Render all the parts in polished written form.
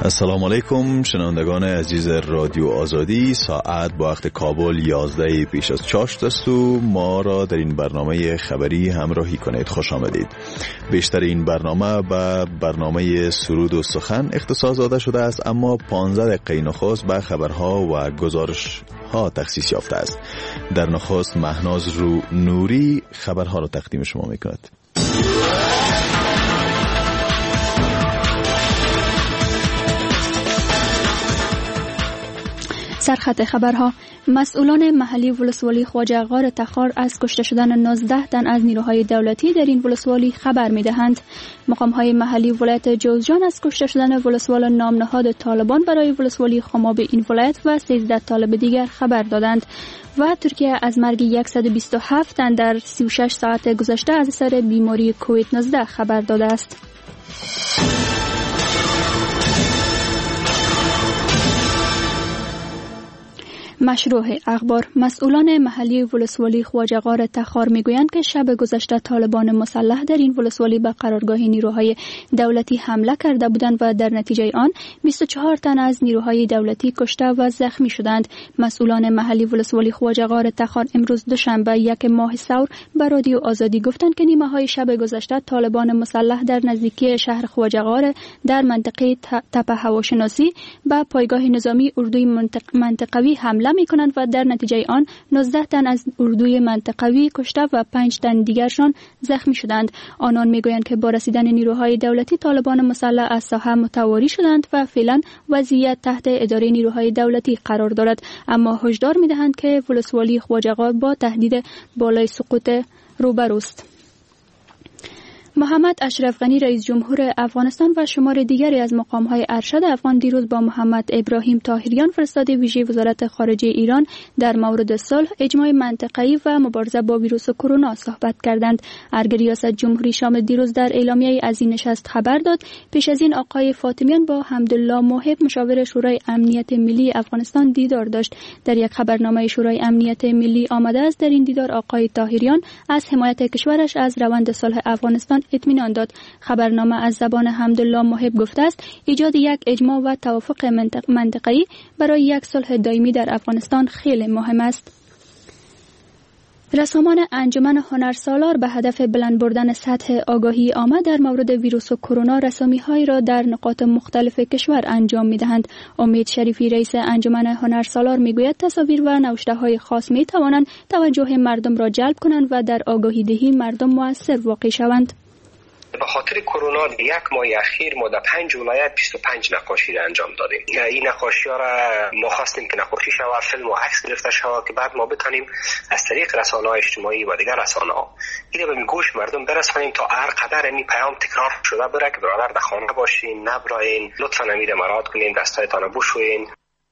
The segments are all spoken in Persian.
السلام علیکم شنوندگان عزیز رادیو آزادی. ساعت با وقت کابل 11 پیش از 4 است و ما را در این برنامه خبری همراهی کنید. خوش آمدید. بیشتر این برنامه به برنامه سرود و سخن اختصاص داده شده است، اما 15 دقیقه نخست به خبرها و گزارش ها تخصیص یافته است. در نخست مهناز نوری خبرها را تقدیم شما میکند. سرخط خبرها: مسئولان محلی ولسوالی خواجه غار تخار از کشته شدن 19 تن از نیروهای دولتی در این ولسوالی خبر می‌دهند. مقام‌های محلی ولایت جوزجان از کشته شدن ولسوال نامنهاد طالبان برای ولسوالی خماب این ولایت و 13 طالب دیگر خبر دادند. و ترکیه از مرگ 127 تن در 36 ساعت گذشته از اثر بیماری کووید 19 خبر داده است. مشروع اخبار: مسئولان محلی ولسوالی خواجه غار تخار میگویند که شب گذشته طالبان مسلح در این ولسوالی به قرارگاه نیروهای دولتی حمله کرده بودند و در نتیجه آن 24 تن از نیروهای دولتی کشته و زخمی شدند. مسئولان محلی ولسوالی خواجه غار تخار امروز دوشنبه 1 ماه ثور به رادیو آزادی گفتند که نیمه های شب گذشته طالبان مسلح در نزدیکی شهر خواجه غار در منطقه تپه هواشناسی به پایگاه نظامی اردوی منطقوی حمله می‌کنند و در نتیجه آن 19 تن از اردوی منطقوی کشته و 5 تن دیگرشان زخمی شدند. آنان میگویند که با رسیدن نیروهای دولتی طالبان مسلح از ساحه متواری شدند و فعلا وضعیت تحت اداره نیروهای دولتی قرار دارد، اما هشدار می‌دهند که ولسوالی خواجه غار با تهدید بالای سقوط روبروست. محمد اشرف غنی رئیس جمهور افغانستان و شمار دیگری از مقام‌های ارشد افغان دیروز با محمد ابراهیم طاهریان فرستاده ویژه وزارت خارجه ایران در مورد صلح، اجماع منطقه‌ای و مبارزه با ویروس کرونا صحبت کردند. ارگ ریاست جمهوری شام دیروز در اعلامیه از این نشست خبر داد. پیش از این آقای فاطمیان با حمدالله موهب مشاور شورای امنیت ملی افغانستان دیدار داشت. در یک خبرنامه شورای امنیت ملی آمده است در این دیدار آقای طاهریان از حمایت کشورش از روند صلح افغانستان اطمینان داد. خبرنامه از زبان حمدالله موهب گفته است ایجاد یک اجماع و توافق منطقه‌ای برای یک صلح دائمی در افغانستان خیلی مهم است. رسامان انجمن هنرسالار به هدف بلند بردن سطح آگاهی عامه در مورد ویروس کرونا رسامی‌هایی را در نقاط مختلف کشور انجام می‌دهند. امید شریفی رئیس انجمن هنرسالار می‌گوید تصاویر و نوشته‌های خاص می‌توانند توجه مردم را جلب کنند و در آگاهی دهی مردم مؤثر واقع شوند. به خاطر کرونا یک ماه اخیر ما در 5 ولایت 25 نقاشی را انجام دادیم. این نقاشی ها را ما خواستیم که نقاشی شود، فیلم و عکس گرفته شود که بعد ما بتونیم از طریق رسانه‌های اجتماعی و دیگر رسانه‌ها اینو به گوش مردم برسانیم تا هر قدر این پیام تکرار شده بره که برادر در خانه باشین، نبراین، لطفاً امید مراعات کنین، دستایتان رو بشویین.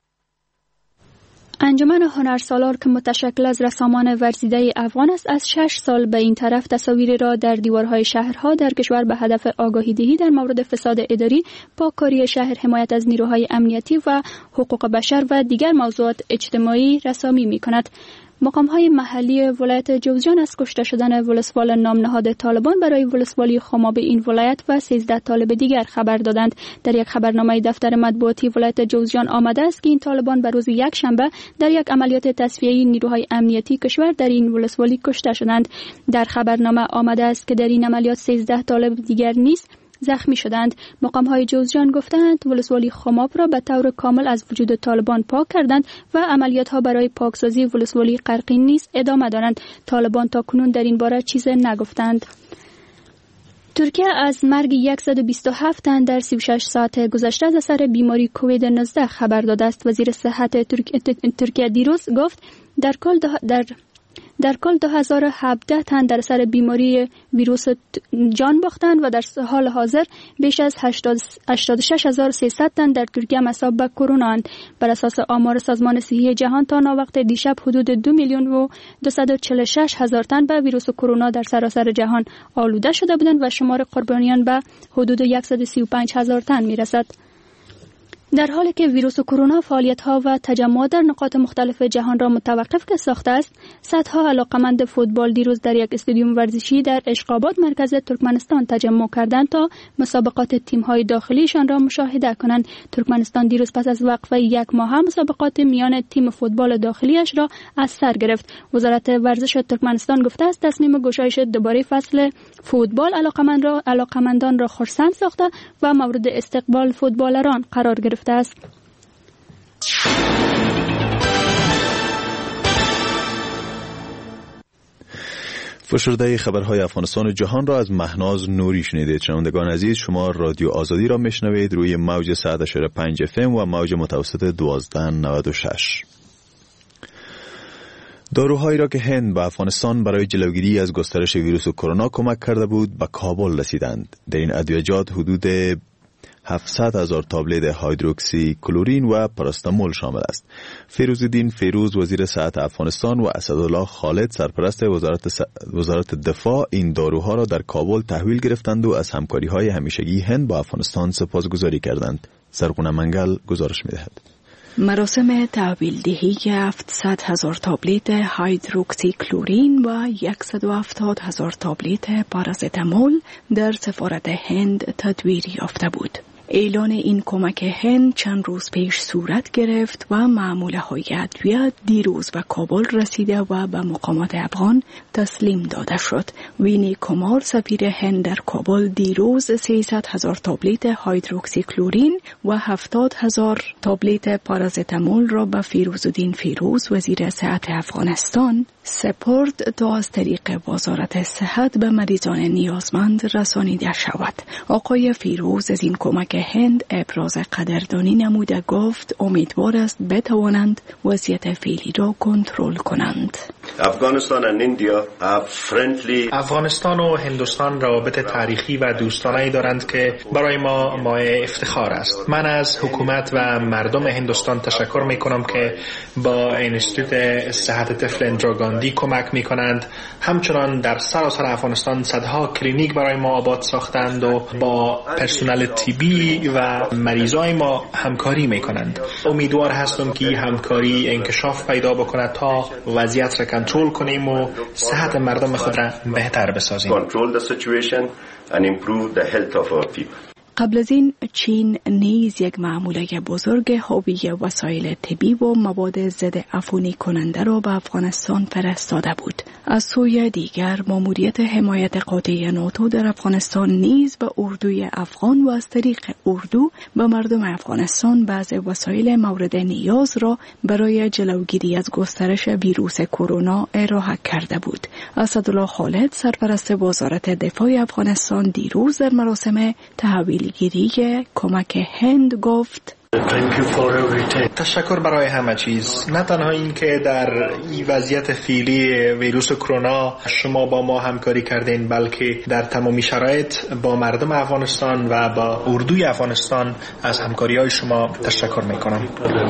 انجمن هنرسالار که متشکل از رسامان ورزیده افغان است از 6 سال به این طرف تصاویر را در دیوارهای شهرها در کشور به هدف آگاهی دهی در مورد فساد اداری، پاککاری شهر، حمایت از نیروهای امنیتی و حقوق بشر و دیگر موضوعات اجتماعی رسامی می‌کند. مقام‌های محلی ولایت جوزجان از کشته شدن ولسوال نامنهاد طالبان برای ولسوالی خماب این ولایت و 13 طالب دیگر خبر دادند. در یک خبرنامه دفتر مطبوعاتی ولایت جوزجان آمده است که این طالبان به روز یکشنبه در یک عملیات تصفیه‌ای نیروهای امنیتی کشور در این ولسوالی کشته شدند. در خبرنامه آمده است که در این عملیات 13 طالب دیگر نیز زخمی شدند. مقام‌های جوزجان گفتند ولسوالی خماب را به طور کامل از وجود طالبان پاک کردند و عملیات‌ها برای پاکسازی ولسوالی قرقین نیز ادامه دارند. طالبان تاکنون در این باره چیزی نگفتند. ترکیه از مرگ 127 تن در 36 ساعت گذشته از اثر بیماری کووید 19 خبر داده است. وزیر صحت ترکیه دیروز گفت در کل 2017 تن در اثر بیماری ویروس جان باختند و در حال حاضر بیش از 86300 تن در ترکیه مصاب به کرونا اند. بر اساس آمار سازمان صحی جهان تا ناوقت دیشب حدود 2,246,000 تن به ویروس کرونا در سراسر جهان آلوده شده بودند و شمار قربانیان به حدود 135,000 تن میرسد. در حالی که ویروس کرونا فعالیت‌ها و تجمعات در نقاط مختلف جهان را متوقف ساخته است، صدها علاقمند فوتبال دیروز در یک استادیوم ورزشی در اشقاباد مرکز ترکمنستان تجمع کردند تا مسابقات تیم‌های داخلیشان را مشاهده کنند. ترکمنستان دیروز پس از وقفه یک ماه مسابقات میان تیم فوتبال داخلیش را از سر گرفت. وزارت ورزش ترکمنستان گفته است تصمیم گشایش دوباره فصل فوتبال علاقمندان را خرسند ساخته و مورد استقبال فوتبالران قرار گرفته است. فشرده خبرهای افغانستان و جهان را از مهناز نوری شنیدید. شنوندگان عزیز، شما رادیو آزادی را میشنوید روی موج 100.5 FM و موج متوسط 1296. داروهایی را که هند به افغانستان برای جلوگیری از گسترش ویروس کرونا کمک کرده بود به کابل رسیدند. در این ادویه‌جات حدود 700,000 تابلت هیدروکسی کلورین و پاراستامول شامل است. فیروزالدین فیروز وزیر صحت افغانستان و اسدالله خالد سرپرست وزارت دفاع این داروها را در کابل تحویل گرفتند و از همکاری‌های همیشگی هند با افغانستان سپاسگزاری کردند. سرغونه منگل گزارش می‌دهد. مراسم تحویل دهی 700,000 تابلت هیدروکسی کلورین و 170,000 تابلت پارازتامول در سفارت هند تدویر یافته بود. اعلان این کمک هند چند روز پیش صورت گرفت و معموله های ادویه دیروز به کابل رسیده و به مقامات افغان تسلیم داده شد. وینی کمار سفیر هند در کابل دیروز 300,000 تابلت هیدروکسی کلورین و 70,000 تابلت پارازتامول را به فیروزالدین فیروز وزیر صحت افغانستان سپرد تا از طریق وزارت صحت به مریضان نیازمند رسانیده شود. آقای فیروز از این کمک هند ابراز قدردانی نموده گفت امیدوار است بتوانند وضعیت فعلی را کنترل کنند. افغانستان و هندوستان روابط تاریخی و دوستانه‌ای دارند که برای ما مایه افتخار است. من از حکومت و مردم هندوستان تشکر می‌کنم که با انستیتوت صحت طفل اندرا گاندی کمک می‌کنند. همچنان در سراسر افغانستان صدها کلینیک برای ما آباد ساختند و با پرسنل طبی و مریضای ما همکاری می‌کنند. امیدوار هستم که همکاری انکشاف پیدا بکند تا وضعیت را کنترل کنیم و صحت مردم خود را بهتر بسازیم. قبل از این چین نیز یک معموله بزرگ حاوی وسایل طبی و مواد ضد عفونی کننده را به افغانستان فرستاده بود. از سوی دیگر ماموریت حمایت قاطع ناتو در افغانستان نیز به اردوی افغان و از طریق اردو به مردم افغانستان بعض وسایل مورد نیاز را برای جلوگیری از گسترش ویروس کرونا ارائه کرده بود. اسدالله خالد سرپرست وزارت دفاع افغانستان دیروز در مراسم تحویل گیری کمک هند گفت تشکر برای همه چیز، نه تنها این که در این وضعیت فعلی ویروس کرونا شما با ما همکاری کردین، بلکه در تمامی شرایط با مردم افغانستان و با اردوی افغانستان از همکاری‌های شما تشکر میکنم.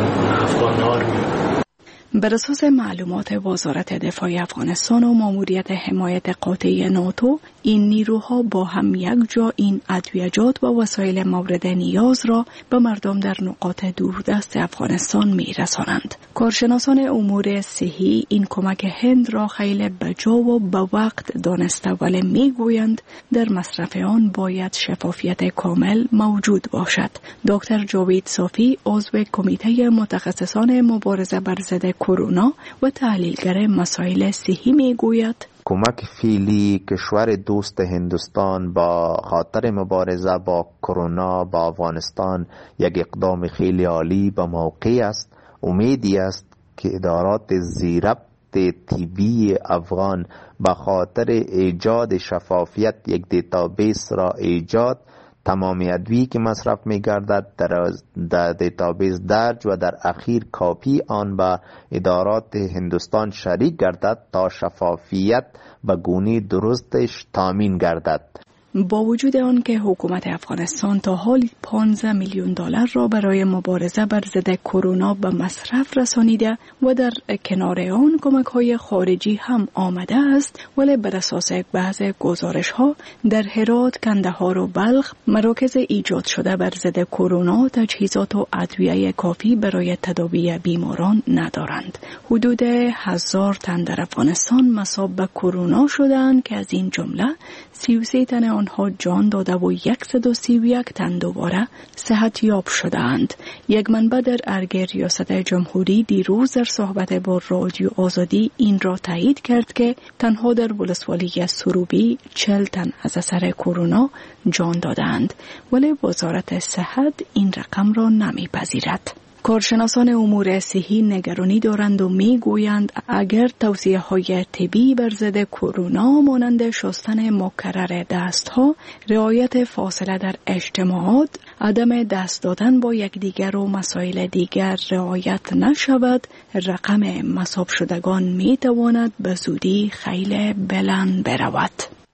بر اساس معلومات وزارت دفاع افغانستان و ماموریت حمایت قاطع ناتو، این نیروها با هم یک جا این ادویه‌جات و وسایل مورد نیاز را به مردم در نقاط دوردست افغانستان می‌رسانند. کارشناسان امور صحی این کمک هند را خیلی بجا و به وقت دانسته، ولی میگویند در مصرف آن باید شفافیت کامل موجود باشد. دکتر جاوید صافی عضو کمیته متخصصان مبارزه بر ضد کرونا و تحلیلگر مسائل صحی میگوید کمک فعلی کشور دوست هندوستان با خاطر مبارزه با کرونا با افغانستان یک اقدام خیلی عالی به موقع است. امیدی است که ادارات زیربط طبی افغان به خاطر ایجاد شفافیت یک دیتابیس را ایجاد، تمام ادویه‌ای که مصرف می‌گردد در دیتابیس درج و در اخیر کاپی آن به ادارات هندوستان شریک گردد تا شفافیت به گونه درستش تامین گردد. با وجود آن که حکومت افغانستان تا حال 15 میلیون دلار را برای مبارزه بر ضد کرونا به مصرف رسانیده و در کنار آن کمک‌های خارجی هم آمده است، ولی بر اساس بعضی گزارش‌ها در هرات، کندهار و بلخ مراکز ایجاد شده بر ضد کرونا تجهیزات و ادویه کافی برای تداوی بیماران ندارند. حدود 1000 تن در افغانستان مصاب به کرونا شدند که از این جمله 33 تن آنها جان داده و 131 تن دوباره صحت یاب شدند. یک منبع در ارگ ریاست جمهوری دیروز در صحبت با رادیو آزادی این را تایید کرد که تنها در ولسوالی سروبی 40 تن از اثر کرونا جان دادند، ولی وزارت صحت این رقم را نمیپذیرد. کارشناسان امور صحی نگرانی دارند و میگویند اگر توصیه‌های طبی بر ضد کرونا مانند شستن مکرر دست‌ها، رعایت فاصله در اجتماعات، عدم دست دادن با یکدیگر و مسائل دیگر رعایت نشود، رقم مصاب شدگان میتواند به زودی خیلی بلند برود.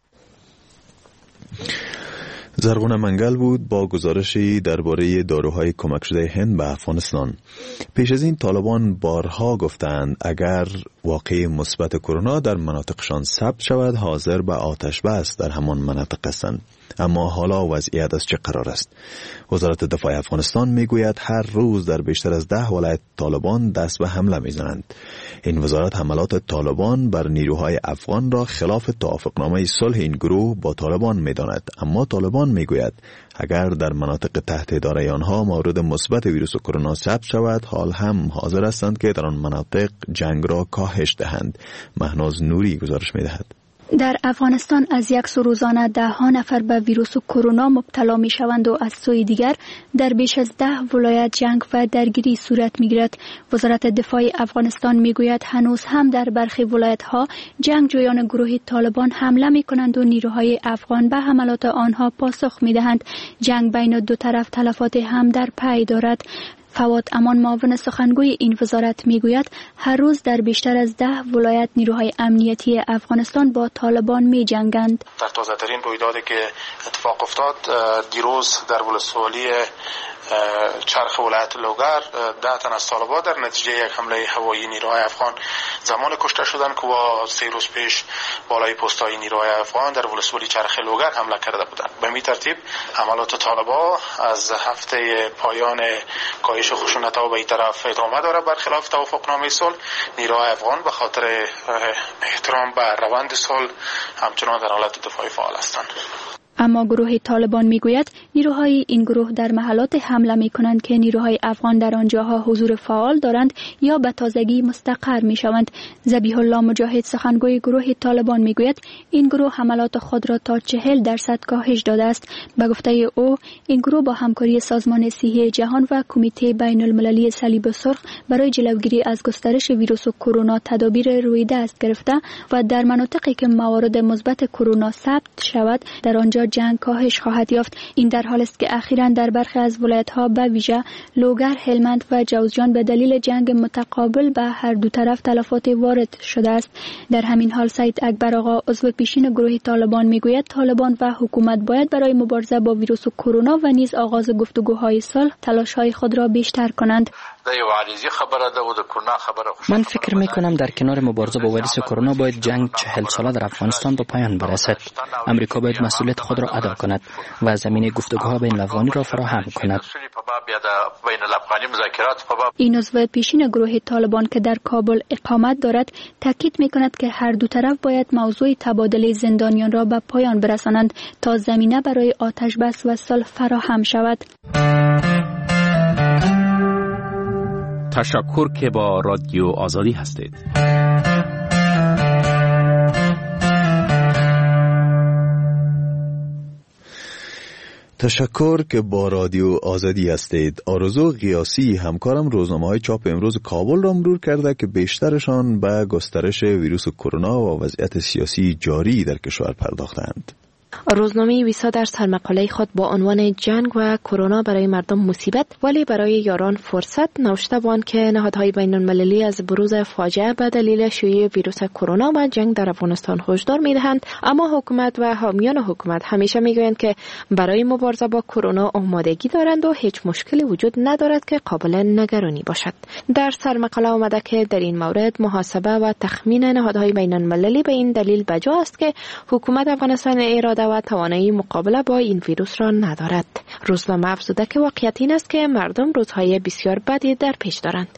زرغون منگل بود با گزارشی درباره داروهای کمک شده هند به افغانستان. پیش از این طالبان بارها گفتند اگر واقع مثبت کرونا در مناطقشان ثبت شود حاضر به آتش بس در همان مناطق هستند. اما حالا وضعیت از چه قرار است؟ وزارت دفاع افغانستان میگوید هر روز در بیشتر از 10 ولایت طالبان دست به حمله میزنند. این وزارت حملات طالبان بر نیروهای افغان را خلاف توافقنامه صلح این گروه با طالبان میداند. اما طالبان میگوید اگر در مناطق تحت اداره آنها مورد مثبت ویروس کرونا ثبت شود حال هم حاضر هستند که در آن مناطق جنگ را کاهش دهند. مهناز نوری گزارش میدهد. در افغانستان از یک سو روزانه 10 نفر به ویروس کرونا مبتلا می شوند و از سوی دیگر در بیش از 10 ولایت جنگ و درگیری صورت می گیرد. وزارت دفاع افغانستان می گوید هنوز هم در برخی ولایت ها جنگجویان گروه طالبان حمله می کنند و نیروهای افغان به حملات آنها پاسخ می دهند. جنگ بین دو طرف تلفات هم در پی دارد. فواد امان معاون سخنگوی این وزارت میگوید هر روز در بیشتر از 10 ولایت نیروهای امنیتی افغانستان با طالبان می جنگند. در تازه ترین رویدادی که اتفاق افتاد دیروز در ولسوالی چرخ ولایت لوگر 10 تن از طالبان در نتیجه یک حمله هوایی نیروهای افغان زمان کشته شدند که با 3 روز پیش بالای پست‌های نیروهای افغان در ولسوالی چرخ لوگر حمله کرده بودند. به این ترتیب حملات طالبان از هفته پایان کاهش خشونت‌ها به این طرف ادامه داره. برخلاف توافقنامه صلح نیروهای افغان به خاطر احترام به روند صلح همچنان در حالت دفاعی فعال هستند. اما گروه طالبان میگوید نیروهای این گروه در محلات حمله می کنند که نیروهای افغان در آنجاها حضور فعال دارند یا به تازگی مستقر می شوند. ذبیح الله مجاهد سخنگوی گروه طالبان میگوید این گروه حملات خود را تا 40% کاهش داده است. به گفته او این گروه با همکاری سازمان صحی جهان و کمیته بین المللی صلیب سرخ برای جلوگیری از گسترش ویروس کرونا تدابیر روی دست گرفته و در مناطقی که موارد مثبت کرونا ثبت شود در آنجا جنگ کاهش خواهد یافت. این در حالی است که اخیراً در برخی از ولایت‌ها به ویژه لوگر، هلمند و جوزجان به دلیل جنگ متقابل به هر دو طرف تلفات وارد شده است. در همین حال سید اکبر آقا عضو پیشین گروه طالبان میگوید طالبان و حکومت باید برای مبارزه با ویروس کرونا و نیز آغاز گفتگوهای صلح تلاش‌های خود را بیشتر کنند. من فکر میکنم در کنار مبارزه با ویروس کرونا باید جنگ 40 ساله در افغانستان به پایان برسد. امریکا باید مسئولیت خود را ادا کند و زمینه گفتگوها بین الافغانی را فراهم کند. این عضو پیشین گروه طالبان که در کابل اقامت دارد تاکید میکند که هر دو طرف باید موضوع تبادله زندانیان را به پایان برسانند تا زمینه برای آتش بس و صلح فراهم شود. تشکر که با رادیو آزادی هستید. تشکر که با رادیو آزادی هستید. آرزو قیاسی همکارم روزنامه‌های چاپ امروز کابل را مرور کرده که بیشترشان به گسترش ویروس کرونا و وضعیت سیاسی جاری در کشور پرداختند. روزنامه ویسا در سرمقاله خود با عنوان جنگ و کرونا برای مردم مصیبت ولی برای یاران فرصت نوشته بود که نهادهای بین المللی از بروز فاجعه به دلیل شیوع ویروس کرونا و جنگ در افغانستان هشدار می‌دهند، اما حکومت و حامیان حکومت همیشه میگویند که برای مبارزه با کرونا آمادگی دارند و هیچ مشکلی وجود ندارد که قابل نگرانی باشد. در سرمقاله آمده که در این مورد محاسبه و تخمین نهادهای بین المللی به این دلیل بجا است که حکومت افغانستان اراده و توانایی مقابله با این ویروس را ندارد. روزنامه افزوده که واقعیت این است که مردم روزهای بسیار بدی در پیش دارند.